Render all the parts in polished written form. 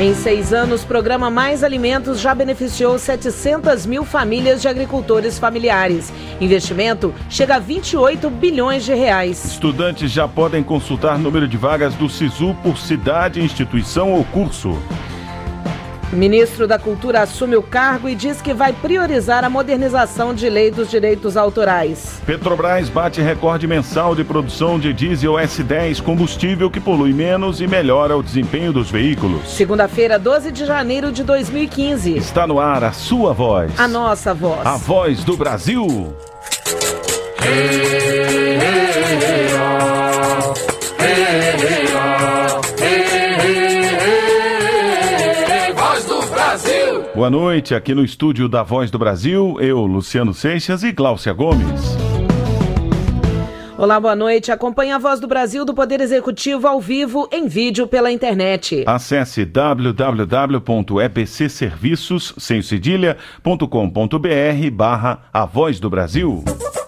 Em 6 anos, o programa Mais Alimentos já beneficiou 700 mil famílias de agricultores familiares. Investimento chega a 28 bilhões de reais. Estudantes já podem consultar número de vagas do SISU por cidade, instituição ou curso. O ministro da Cultura assume o cargo e diz que vai priorizar a modernização de lei dos direitos autorais. Petrobras bate recorde mensal de produção de diesel S10, combustível que polui menos e melhora o desempenho dos veículos. Segunda-feira, 12 de janeiro de 2015. Está no ar a sua voz. A nossa voz. A voz do Brasil. Boa noite, aqui no estúdio da Voz do Brasil, eu, Luciano Seixas e Gláucia Gomes. Olá, boa noite. Acompanhe a Voz do Brasil do Poder Executivo ao vivo, em vídeo pela internet. Acesse www.epcserviços.com.br/A Voz do Brasil.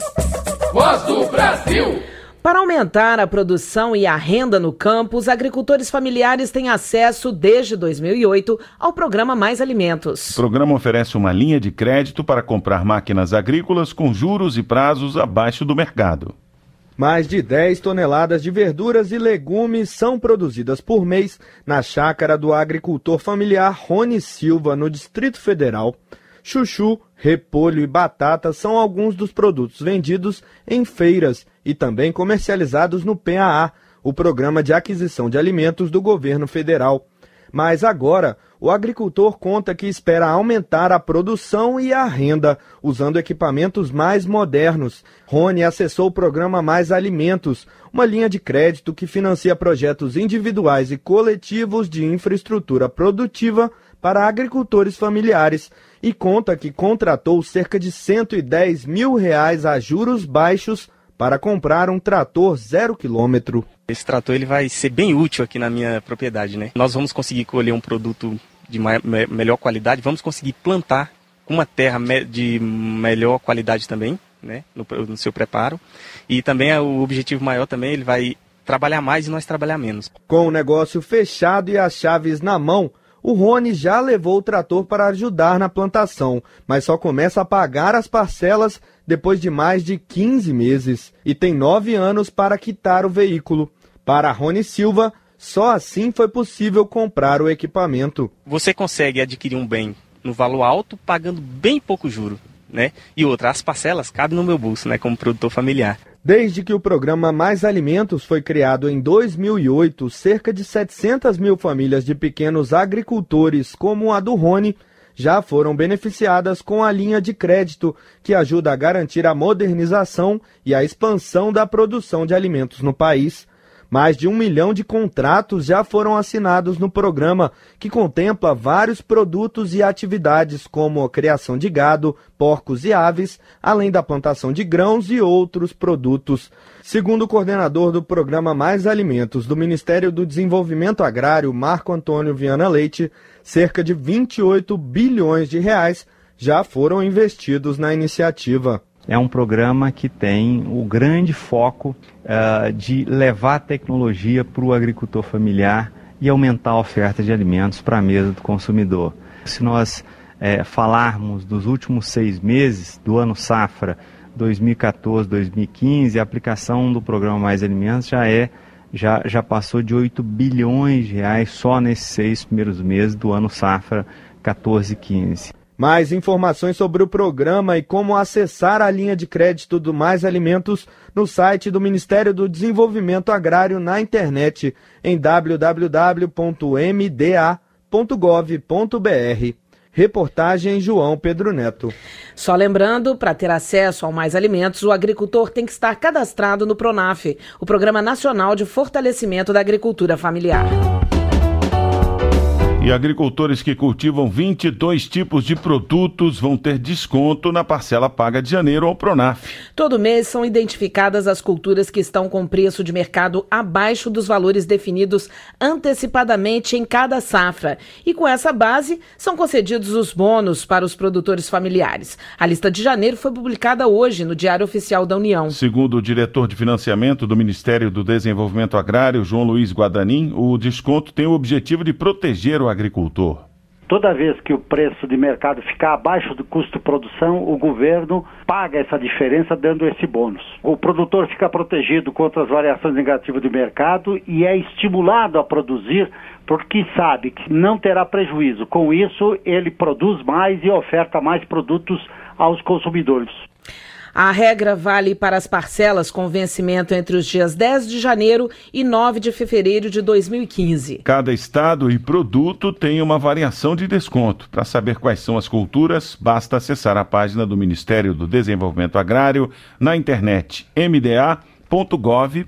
Voz do Brasil! Para aumentar a produção e a renda no campo, os agricultores familiares têm acesso, desde 2008, ao programa Mais Alimentos. O programa oferece uma linha de crédito para comprar máquinas agrícolas com juros e prazos abaixo do mercado. Mais de 10 toneladas de verduras e legumes são produzidas por mês na chácara do agricultor familiar Rony Silva, no Distrito Federal. Chuchu, repolho e batata são alguns dos produtos vendidos em feiras e também comercializados no PAA, o Programa de Aquisição de Alimentos do Governo Federal. Mas agora, o agricultor conta que espera aumentar a produção e a renda, usando equipamentos mais modernos. Rony acessou o Programa Mais Alimentos, uma linha de crédito que financia projetos individuais e coletivos de infraestrutura produtiva para agricultores familiares, e conta que contratou cerca de R$110 mil a juros baixos para comprar um trator 0 km. Esse trator ele vai ser bem útil aqui na minha propriedade, né? Nós vamos conseguir colher um produto de melhor qualidade, vamos conseguir plantar com uma terra de melhor qualidade também, né? No seu preparo. E também o objetivo maior também, ele vai trabalhar mais e nós trabalhar menos. Com o negócio fechado e as chaves na mão, o Rony já levou o trator para ajudar na plantação, mas só começa a pagar as parcelas depois de mais de 15 meses e tem 9 anos para quitar o veículo. Para Rony Silva, só assim foi possível comprar o equipamento. Você consegue adquirir um bem no valor alto pagando bem pouco juro, né? E outra, as parcelas cabem no meu bolso, né, como produtor familiar. Desde que o programa Mais Alimentos foi criado em 2008, cerca de 700 mil famílias de pequenos agricultores, como a do Rony, já foram beneficiadas com a linha de crédito, que ajuda a garantir a modernização e a expansão da produção de alimentos no país. Mais de 1 milhão de contratos já foram assinados no programa, que contempla vários produtos e atividades como a criação de gado, porcos e aves, além da plantação de grãos e outros produtos. Segundo o coordenador do programa Mais Alimentos do Ministério do Desenvolvimento Agrário, Marco Antônio Viana Leite, cerca de 28 bilhões de reais já foram investidos na iniciativa. É um programa que tem o grande foco de levar a tecnologia para o agricultor familiar e aumentar a oferta de alimentos para a mesa do consumidor. Se nós falarmos dos últimos 6 meses do ano safra 2014-2015, a aplicação do programa Mais Alimentos já passou de 8 bilhões de reais só nesses 6 primeiros meses do ano safra 14-15. Mais informações sobre o programa e como acessar a linha de crédito do Mais Alimentos no site do Ministério do Desenvolvimento Agrário na internet em www.mda.gov.br. Reportagem João Pedro Neto. Só lembrando, para ter acesso ao Mais Alimentos, o agricultor tem que estar cadastrado no PRONAF, o Programa Nacional de Fortalecimento da Agricultura Familiar. E agricultores que cultivam 22 tipos de produtos vão ter desconto na parcela paga de janeiro ao PRONAF. Todo mês são identificadas as culturas que estão com preço de mercado abaixo dos valores definidos antecipadamente em cada safra. E com essa base, são concedidos os bônus para os produtores familiares. A lista de janeiro foi publicada hoje no Diário Oficial da União. Segundo o diretor de financiamento do Ministério do Desenvolvimento Agrário, João Luiz Guadanin, o desconto tem o objetivo de proteger o agricultor. Toda vez que o preço de mercado ficar abaixo do custo de produção, o governo paga essa diferença dando esse bônus. O produtor fica protegido contra as variações negativas do mercado e é estimulado a produzir porque sabe que não terá prejuízo. Com isso, ele produz mais e oferta mais produtos aos consumidores. A regra vale para as parcelas com vencimento entre os dias 10 de janeiro e 9 de fevereiro de 2015. Cada estado e produto tem uma variação de desconto. Para saber quais são as culturas, basta acessar a página do Ministério do Desenvolvimento Agrário na internet mda.gov.br.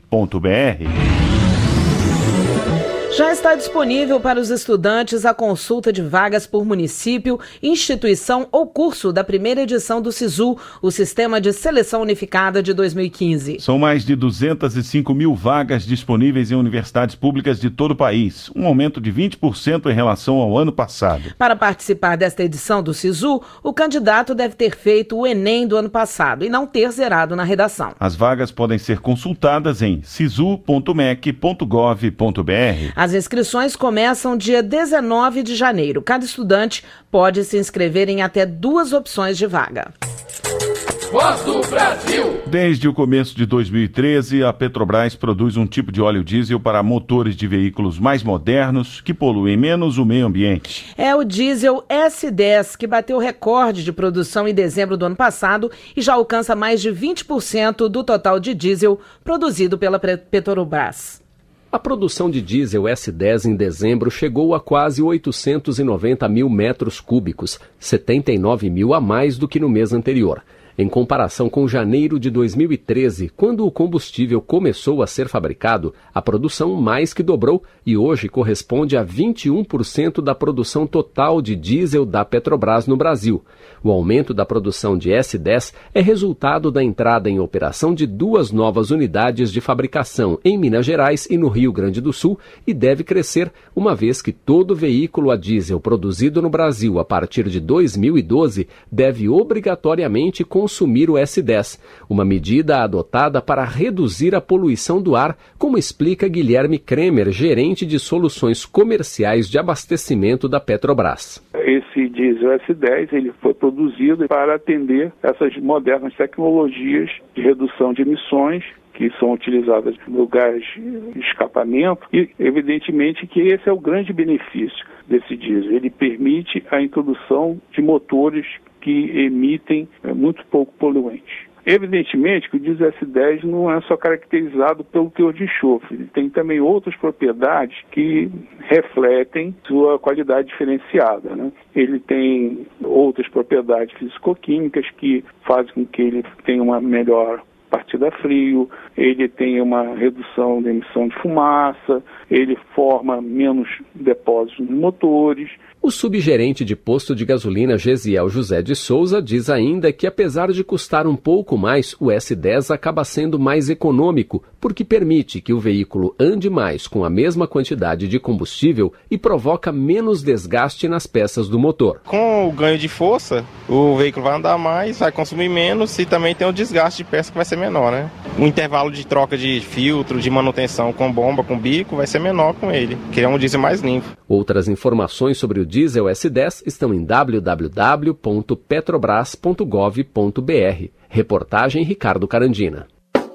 Já está disponível para os estudantes a consulta de vagas por município, instituição ou curso da primeira edição do SISU, o Sistema de Seleção Unificada de 2015. São mais de 205 mil vagas disponíveis em universidades públicas de todo o país, um aumento de 20% em relação ao ano passado. Para participar desta edição do SISU, o candidato deve ter feito o Enem do ano passado e não ter zerado na redação. As vagas podem ser consultadas em sisu.mec.gov.br. As inscrições começam dia 19 de janeiro. Cada estudante pode se inscrever em até 2 opções de vaga. Voz do Brasil. Desde o começo de 2013, a Petrobras produz um tipo de óleo diesel para motores de veículos mais modernos que poluem menos o meio ambiente. É o diesel S10, que bateu recorde de produção em dezembro do ano passado e já alcança mais de 20% do total de diesel produzido pela Petrobras. A produção de diesel S10 em dezembro chegou a quase 890 mil metros cúbicos, 79 mil a mais do que no mês anterior. Em comparação com janeiro de 2013, quando o combustível começou a ser fabricado, a produção mais que dobrou e hoje corresponde a 21% da produção total de diesel da Petrobras no Brasil. O aumento da produção de S10 é resultado da entrada em operação de 2 novas unidades de fabricação em Minas Gerais e no Rio Grande do Sul e deve crescer, uma vez que todo veículo a diesel produzido no Brasil a partir de 2012 deve obrigatoriamente consumir o S10, uma medida adotada para reduzir a poluição do ar, como explica Guilherme Kremer, gerente de soluções comerciais de abastecimento da Petrobras. Esse diesel S10 ele foi produzido para atender essas modernas tecnologias de redução de emissões que são utilizadas no gás de escapamento e, evidentemente, que esse é o grande benefício desse diesel. Ele permite a introdução de motores que emitem muito pouco poluente. Evidentemente que o diesel S10 não é só caracterizado pelo teor de enxofre, ele tem também outras propriedades que refletem sua qualidade diferenciada, né? Ele tem outras propriedades físico-químicas que fazem com que ele tenha uma melhor partida a frio, ele tem uma redução da emissão de fumaça, ele forma menos depósitos nos motores. O subgerente de posto de gasolina Gesiel José de Souza diz ainda que, apesar de custar um pouco mais, o S10 acaba sendo mais econômico, porque permite que o veículo ande mais com a mesma quantidade de combustível e provoca menos desgaste nas peças do motor. Com o ganho de força, o veículo vai andar mais, vai consumir menos e também tem o desgaste de peça que vai ser menor, né? O intervalo de troca de filtro, de manutenção com bomba, com bico, vai ser menor com ele, que é um diesel mais limpo. Outras informações sobre o diesel S10 estão em www.petrobras.gov.br. Reportagem Ricardo Carandina.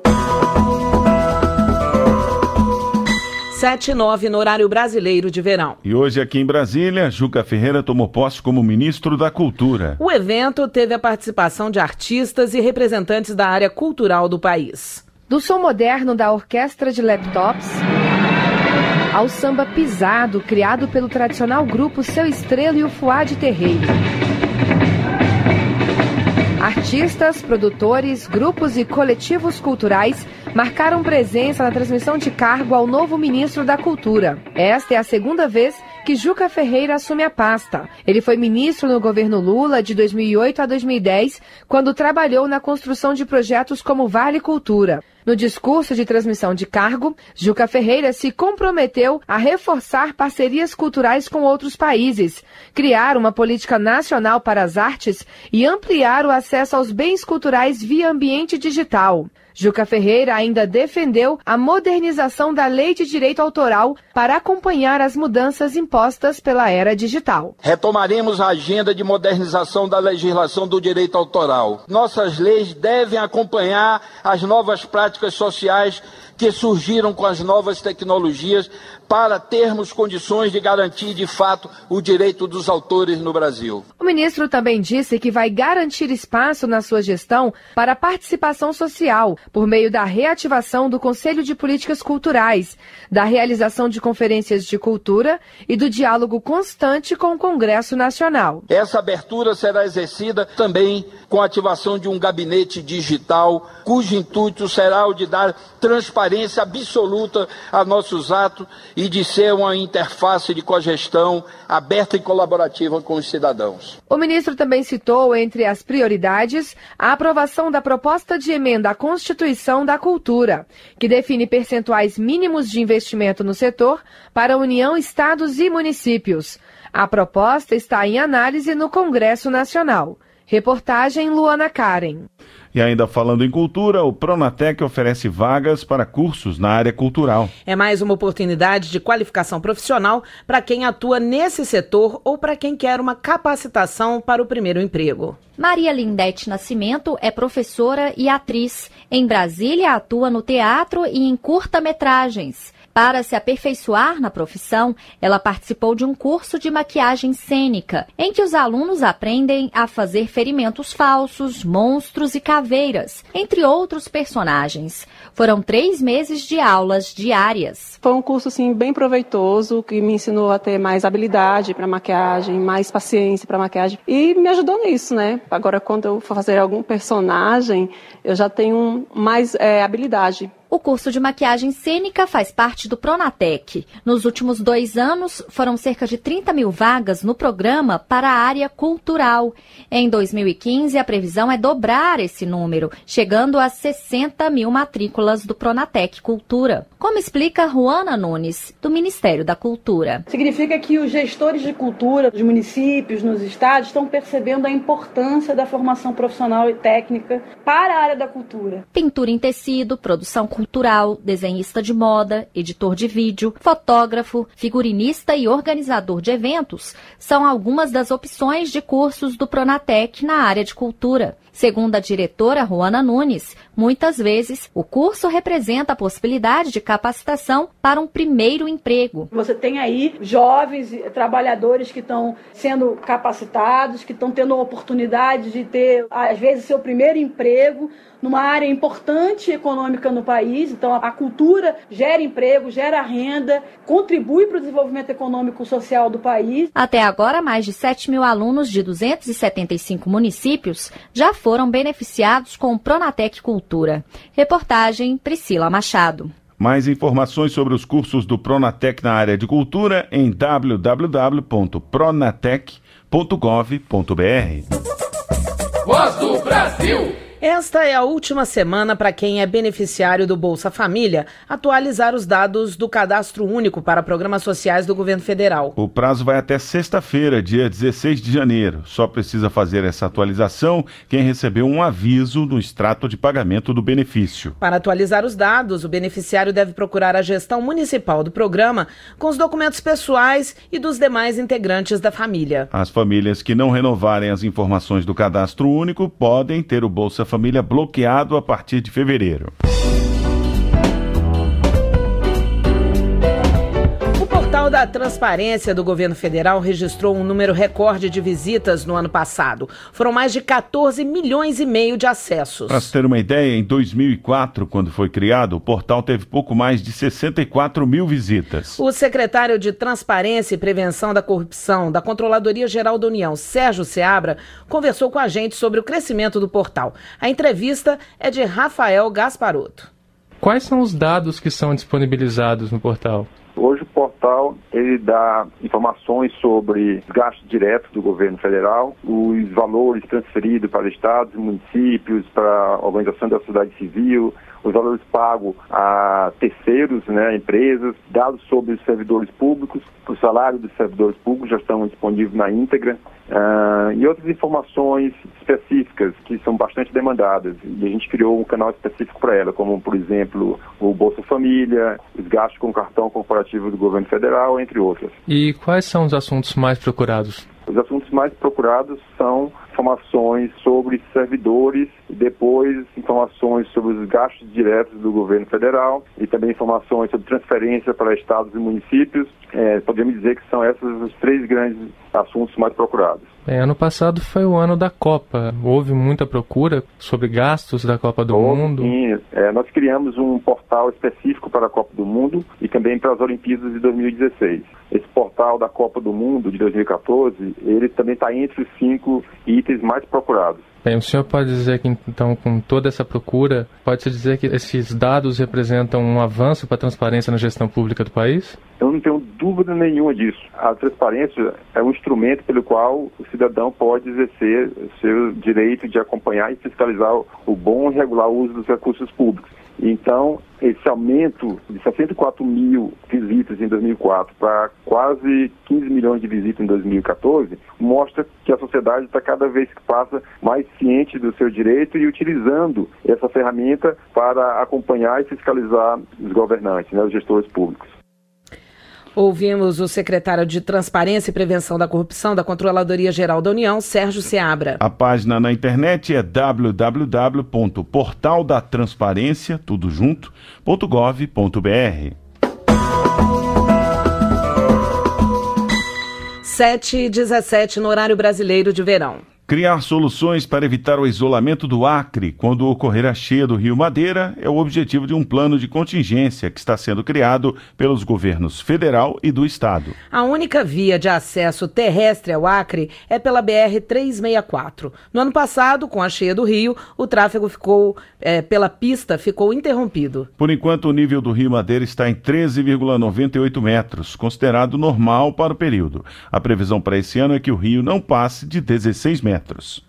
7h09 no horário brasileiro de verão. E hoje aqui em Brasília, Juca Ferreira tomou posse como ministro da Cultura. O evento teve a participação de artistas e representantes da área cultural do país. Do som moderno da orquestra de laptops ao samba pisado criado pelo tradicional grupo Seu Estrela e o Fuad Terreiro. Artistas, produtores, grupos e coletivos culturais marcaram presença na transmissão de cargo ao novo ministro da Cultura. Esta é a segunda vez que Juca Ferreira assume a pasta. Ele foi ministro no governo Lula de 2008 a 2010, quando trabalhou na construção de projetos como Vale Cultura. No discurso de transmissão de cargo, Juca Ferreira se comprometeu a reforçar parcerias culturais com outros países, criar uma política nacional para as artes e ampliar o acesso aos bens culturais via ambiente digital. Juca Ferreira ainda defendeu a modernização da Lei de Direito Autoral para acompanhar as mudanças impostas pela era digital. Retomaremos a agenda de modernização da legislação do direito autoral. Nossas leis devem acompanhar as novas práticas sociais que surgiram com as novas tecnologias para termos condições de garantir, de fato, o direito dos autores no Brasil. O ministro também disse que vai garantir espaço na sua gestão para a participação social, por meio da reativação do Conselho de Políticas Culturais, da realização de conferências de cultura e do diálogo constante com o Congresso Nacional. Essa abertura será exercida também com a ativação de um gabinete digital, cujo intuito será o de dar transparência absoluta a nossos atos e de ser uma interface de cogestão aberta e colaborativa com os cidadãos. O ministro também citou, entre as prioridades, a aprovação da proposta de emenda à Constituição da Cultura, que define percentuais mínimos de investimento no setor para a União, estados e municípios. A proposta está em análise no Congresso Nacional. Reportagem Luana Karen. E ainda falando em cultura, o Pronatec oferece vagas para cursos na área cultural. É mais uma oportunidade de qualificação profissional para quem atua nesse setor ou para quem quer uma capacitação para o primeiro emprego. Maria Lindete Nascimento é professora e atriz. Em Brasília, atua no teatro e em curta-metragens. Para se aperfeiçoar na profissão, ela participou de um curso de maquiagem cênica, em que os alunos aprendem a fazer ferimentos falsos, monstros e caveiras, entre outros personagens. Foram 3 meses de aulas diárias. Foi um curso bem proveitoso, que me ensinou a ter mais habilidade para maquiagem, mais paciência para maquiagem, e me ajudou nisso, né? Agora, quando eu for fazer algum personagem, eu já tenho mais habilidade. O curso de maquiagem cênica faz parte do Pronatec. Nos últimos 2 anos, foram cerca de 30 mil vagas no programa para a área cultural. Em 2015, a previsão é dobrar esse número, chegando a 60 mil matrículas do Pronatec Cultura. Como explica Juana Nunes, do Ministério da Cultura. Significa que os gestores de cultura dos municípios, nos estados, estão percebendo a importância da formação profissional e técnica para a área da cultura. Pintura em tecido, produção cultural, desenhista de moda, editor de vídeo, fotógrafo, figurinista e organizador de eventos são algumas das opções de cursos do Pronatec na área de cultura. Segundo a diretora Juana Nunes, muitas vezes o curso representa a possibilidade de capacitação para um primeiro emprego. Você tem aí jovens trabalhadores que estão sendo capacitados, que estão tendo a oportunidade de ter, às vezes, seu primeiro emprego numa área importante econômica no país. Então, a cultura gera emprego, gera renda, contribui para o desenvolvimento econômico e social do país. Até agora, mais de 7 mil alunos de 275 municípios já foram beneficiados com o Pronatec Cultura. Reportagem Priscila Machado. Mais informações sobre os cursos do Pronatec na área de cultura em www.pronatec.gov.br. Voz do Brasil. Esta é a última semana para quem é beneficiário do Bolsa Família atualizar os dados do Cadastro Único para programas sociais do governo federal. O prazo vai até sexta-feira, dia 16 de janeiro. Só precisa fazer essa atualização quem recebeu um aviso no extrato de pagamento do benefício. Para atualizar os dados, o beneficiário deve procurar a gestão municipal do programa com os documentos pessoais e dos demais integrantes da família. As famílias que não renovarem as informações do Cadastro Único podem ter o Bolsa Família bloqueado a partir de fevereiro. O portal da Transparência do governo federal registrou um número recorde de visitas no ano passado. Foram mais de 14 milhões e meio de acessos. Para se ter uma ideia, em 2004, quando foi criado, o portal teve pouco mais de 64 mil visitas. O secretário de Transparência e Prevenção da Corrupção da Controladoria Geral da União, Sérgio Seabra, conversou com a gente sobre o crescimento do portal. A entrevista é de Rafael Gasparotto. Quais são os dados que são disponibilizados no portal? Hoje o portal ele dá informações sobre os gastos diretos do governo federal, os valores transferidos para estados e municípios, para a organização da sociedade civil, os valores pagos a terceiros, empresas, dados sobre os servidores públicos, os salários dos servidores públicos já estão disponíveis na íntegra, e outras informações específicas que são bastante demandadas. E a gente criou um canal específico para ela, como, por exemplo, o Bolsa Família, os gastos com cartão corporativo do governo federal, entre outras. E quais são os assuntos mais procurados? Os assuntos mais procurados são informações sobre servidores e depois informações sobre os gastos diretos do governo federal e também informações sobre transferência para estados e municípios. Podemos dizer que são esses os 3 grandes assuntos mais procurados. Ano passado foi o ano da Copa. Houve muita procura sobre gastos da Copa do Mundo? Sim, nós criamos um portal específico para a Copa do Mundo e também para as Olimpíadas de 2016. Esse portal da Copa do Mundo de 2014, ele também está entre os 5 itens mais procurados. Bem, o senhor pode dizer que, então, com toda essa procura, pode-se dizer que esses dados representam um avanço para a transparência na gestão pública do país? Eu não tenho dúvida nenhuma disso. A transparência é um instrumento pelo qual o cidadão pode exercer o seu direito de acompanhar e fiscalizar o bom e regular uso dos recursos públicos. Então, esse aumento de 64 mil visitas em 2004 para quase 15 milhões de visitas em 2014 mostra que a sociedade está cada vez que passa mais ciente do seu direito e utilizando essa ferramenta para acompanhar e fiscalizar os governantes, os gestores públicos. Ouvimos o secretário de Transparência e Prevenção da Corrupção da Controladoria Geral da União, Sérgio Seabra. A página na internet é www.portaldatransparencia, tudo junto, .gov.br. 7h17 no horário brasileiro de verão. Criar soluções para evitar o isolamento do Acre quando ocorrer a cheia do Rio Madeira é o objetivo de um plano de contingência que está sendo criado pelos governos federal e do estado. A única via de acesso terrestre ao Acre é pela BR-364. No ano passado, com a cheia do Rio, o tráfego pela pista ficou interrompido. Por enquanto, o nível do Rio Madeira está em 13,98 metros, considerado normal para o período. A previsão para esse ano é que o rio não passe de 16 metros.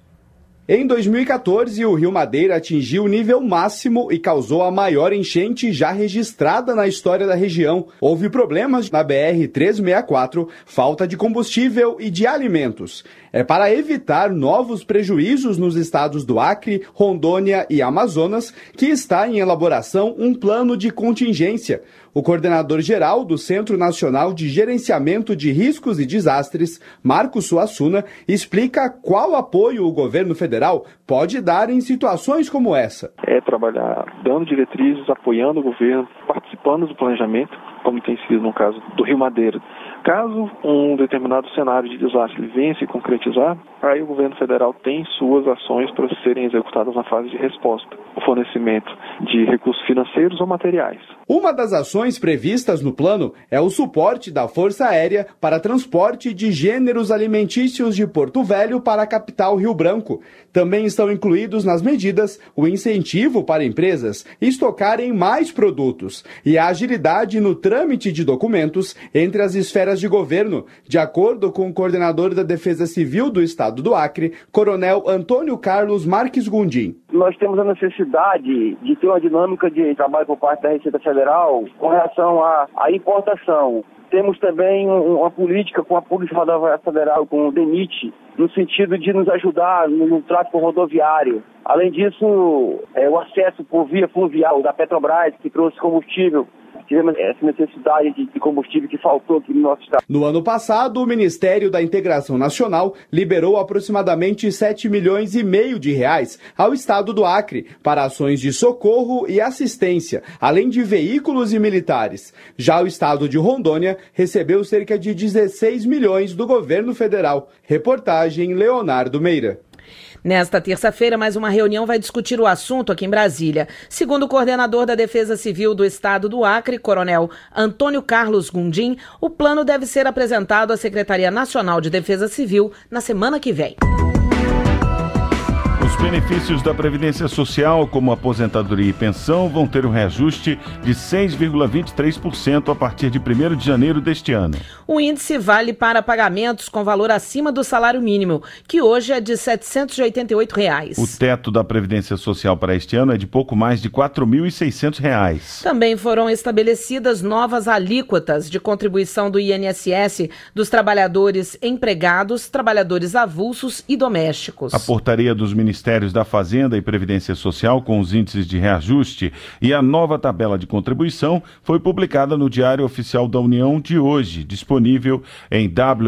Em 2014, o Rio Madeira atingiu o nível máximo e causou a maior enchente já registrada na história da região. Houve problemas na BR-364, falta de combustível e de alimentos. É para evitar novos prejuízos nos estados do Acre, Rondônia e Amazonas que está em elaboração um plano de contingência. O coordenador-geral do Centro Nacional de Gerenciamento de Riscos e Desastres, Marcos Suassuna, explica qual apoio o governo federal pode dar em situações como essa. É trabalhar dando diretrizes, apoiando o governo, participando do planejamento, como tem sido no caso do Rio Madeira. Caso um determinado cenário de desastre venha se concretizar, aí o governo federal tem suas ações para serem executadas na fase de resposta, o fornecimento de recursos financeiros ou materiais. Uma das ações previstas no plano é o suporte da Força Aérea para transporte de gêneros alimentícios de Porto Velho para a capital Rio Branco. Também estão incluídos nas medidas o incentivo para empresas estocarem mais produtos e a agilidade no trâmite de documentos entre as esferas de governo, de acordo com o coordenador da Defesa Civil do Estado do Acre, Coronel Antônio Carlos Marques Gundim. Nós temos a necessidade de ter uma dinâmica de trabalho por parte da Receita Federal com relação à importação. Temos também uma política com a Polícia Rodoviária Federal, com o DENIT, no sentido de nos ajudar no tráfego rodoviário. Além disso, o acesso por via fluvial da Petrobras, que trouxe combustível. Tivemos essa necessidade de combustível que faltou aqui no nosso estado. No ano passado, o Ministério da Integração Nacional liberou aproximadamente R$7,5 milhões ao estado do Acre para ações de socorro e assistência, além de veículos e militares. Já o estado de Rondônia recebeu cerca de 16 milhões do governo federal. Reportagem Leonardo Meira. Nesta terça-feira, mais uma reunião vai discutir o assunto aqui em Brasília. Segundo o coordenador da Defesa Civil do Estado do Acre, Coronel Antônio Carlos Gundim, o plano deve ser apresentado à Secretaria Nacional de Defesa Civil na semana que vem. Os benefícios da Previdência Social, como aposentadoria e pensão, vão ter um reajuste de 6,23% a partir de 1º de janeiro deste ano. O índice vale para pagamentos com valor acima do salário mínimo, que hoje é de R$ 788. O teto da Previdência Social para este ano é de pouco mais de R$ 4.600. Também foram estabelecidas novas alíquotas de contribuição do INSS dos trabalhadores empregados, trabalhadores avulsos e domésticos. A portaria dos Ministérios da Fazenda e Previdência Social com os índices de reajuste e a nova tabela de contribuição foi publicada no Diário Oficial da União de hoje, disponível em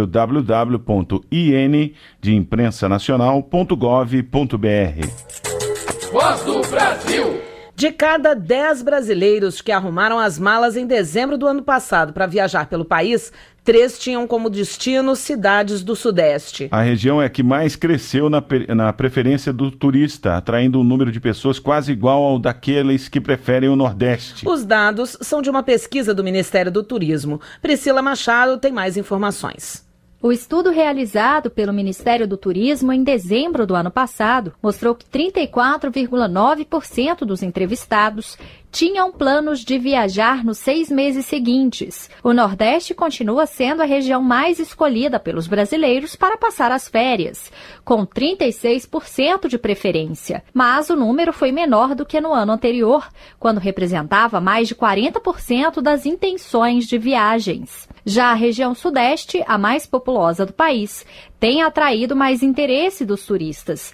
www.in.imprensa-nacional.gov.br. Voz do Brasil. De cada 10 brasileiros que arrumaram as malas em dezembro do ano passado para viajar pelo país, 3 tinham como destino cidades do Sudeste. A região é a que mais cresceu na preferência do turista, atraindo um número de pessoas quase igual ao daqueles que preferem o Nordeste. Os dados são de uma pesquisa do Ministério do Turismo. Priscila Machado tem mais informações. O estudo realizado pelo Ministério do Turismo em dezembro do ano passado mostrou que 34,9% dos entrevistados tinham planos de viajar nos 6 meses seguintes. O Nordeste continua sendo a região mais escolhida pelos brasileiros para passar as férias, com 36% de preferência. Mas o número foi menor do que no ano anterior, quando representava mais de 40% das intenções de viagens. Já a região Sudeste, a mais populosa do país, tem atraído mais interesse dos turistas.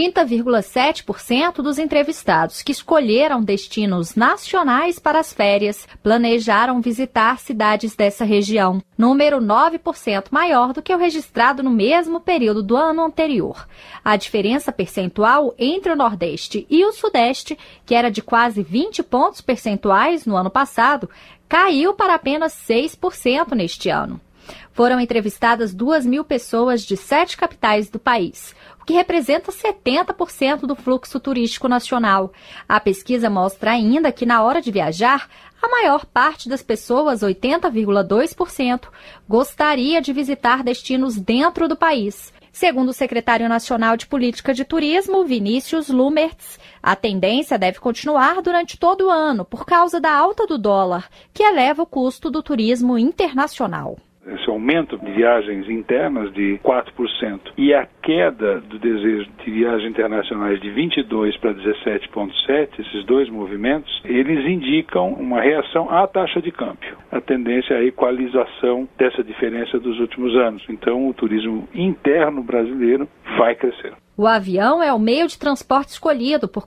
30,7% dos entrevistados que escolheram destinos nacionais para as férias planejaram visitar cidades dessa região, número 9% maior do que o registrado no mesmo período do ano anterior. A diferença percentual entre o Nordeste e o Sudeste, que era de quase 20 pontos percentuais no ano passado, caiu para apenas 6% neste ano. Foram entrevistadas 2.000 pessoas de 7 capitais do país, o que representa 70% do fluxo turístico nacional. A pesquisa mostra ainda que, na hora de viajar, a maior parte das pessoas, 80,2%, gostaria de visitar destinos dentro do país. Segundo o secretário nacional de Política de Turismo, Vinícius Lumertz, a tendência deve continuar durante todo o ano por causa da alta do dólar, que eleva o custo do turismo internacional. Esse aumento de viagens internas de 4% e a queda do desejo de viagens internacionais de 22 para 17,7, esses dois movimentos, eles indicam uma reação à taxa de câmbio, a tendência à equalização dessa diferença dos últimos anos. Então, o turismo interno brasileiro vai crescer. O avião é o meio de transporte escolhido por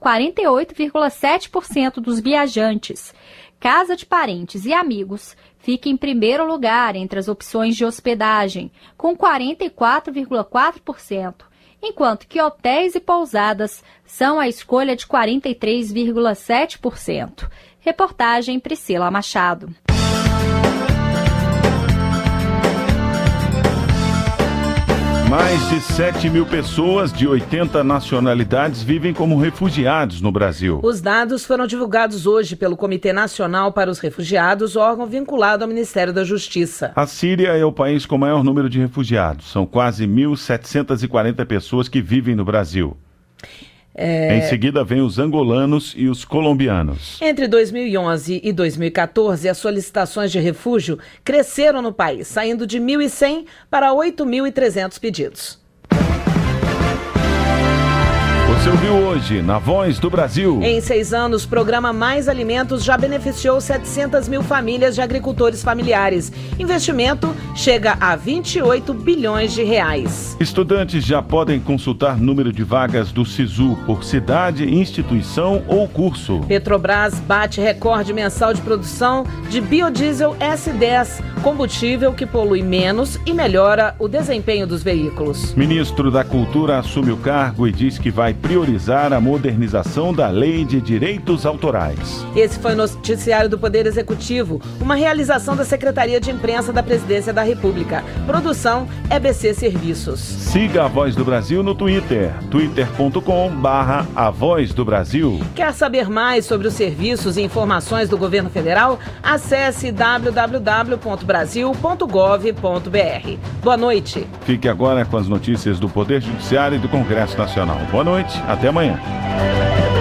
48,7% dos viajantes. Casa de parentes e amigos fica em primeiro lugar entre as opções de hospedagem, com 44,4%, enquanto que hotéis e pousadas são a escolha de 43,7%. Reportagem Priscila Machado. Mais de 7.000 pessoas de 80 nacionalidades vivem como refugiados no Brasil. Os dados foram divulgados hoje pelo Comitê Nacional para os Refugiados, órgão vinculado ao Ministério da Justiça. A Síria é o país com maior número de refugiados. São quase 1.740 pessoas que vivem no Brasil. Em seguida vem os angolanos e os colombianos. Entre 2011 e 2014, as solicitações de refúgio cresceram no país, saindo de 1.100 para 8.300 pedidos. Você ouviu hoje na Voz do Brasil. Em 6 anos, o programa Mais Alimentos já beneficiou 700 mil famílias de agricultores familiares. Investimento chega a 28 bilhões de reais. Estudantes já podem consultar número de vagas do SISU por cidade, instituição ou curso. Petrobras bate recorde mensal de produção de biodiesel S10, combustível que polui menos e melhora o desempenho dos veículos. Ministro da Cultura assume o cargo e diz que vai priorizar a modernização da Lei de Direitos Autorais. Esse foi o noticiário do Poder Executivo, uma realização da Secretaria de Imprensa da Presidência da República. Produção EBC Serviços. Siga a Voz do Brasil no Twitter, twitter.com/A Voz do Brasil. Quer saber mais sobre os serviços e informações do Governo Federal? Acesse www.brasil.gov.br. Boa noite. Fique agora com as notícias do Poder Judiciário e do Congresso Nacional. Boa noite. Até amanhã.